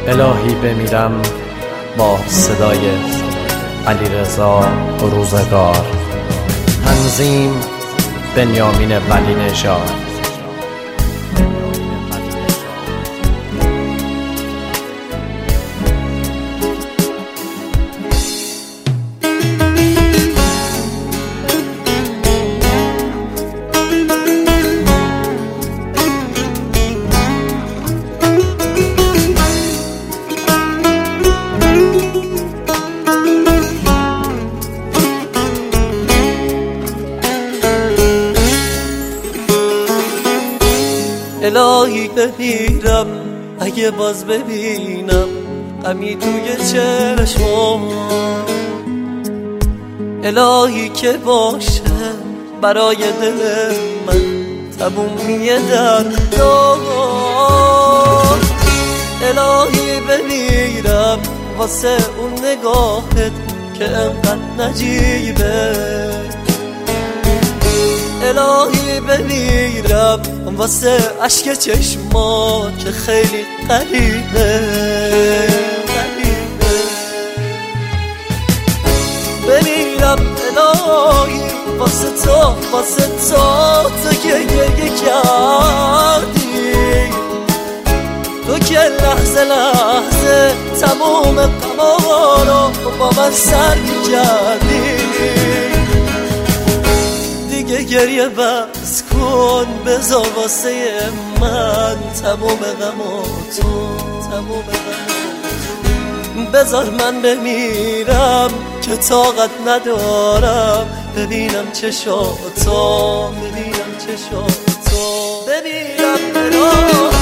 الهی بمیرم با صدای علیرضا روزگار. تنظیم بنیامین ولی نژاد. الهی بمیرم اگه باز ببینم غمی توی چشمام. الهی که باشه برای دل من تمومی دردام. الهی بمیرم واسه اون نگاهت که انقدر نجیبه. الهی بمیرم واسه عشق چشمات که خیلی غریبه. بمیرم الهی واسه تو که گریه کردی، تو که لحظه لحظه تموم غما رو با من سر کردی. دیگه گریه بس کن، بذار واسه من تموم غماتو، بذار من بمیرم که طاقت ندارم ببینم چشاتو، بمیرم الهی.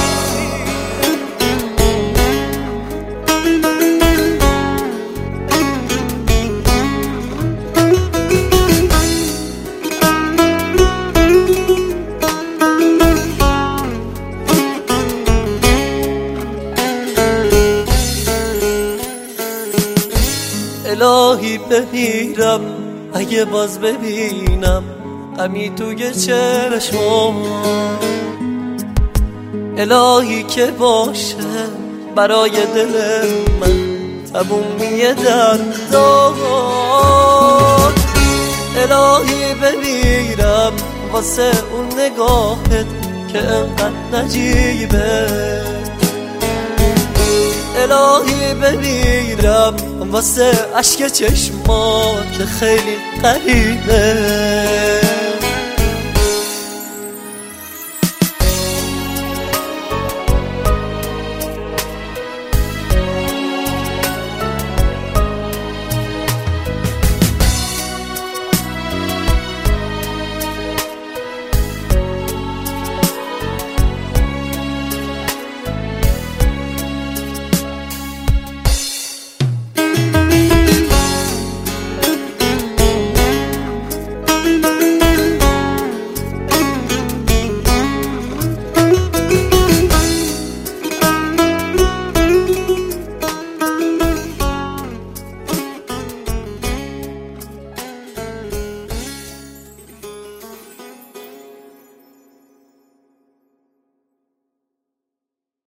الهی بمیرم اگه باز ببینم غمی توی چشمام. الهی که باشه برای دل من تمومی دردام. الهی بمیرم واسه اون نگاهت که انقدر نجیبه. الهی بمیرم واسه عشق چشمات که خیلی غریبه.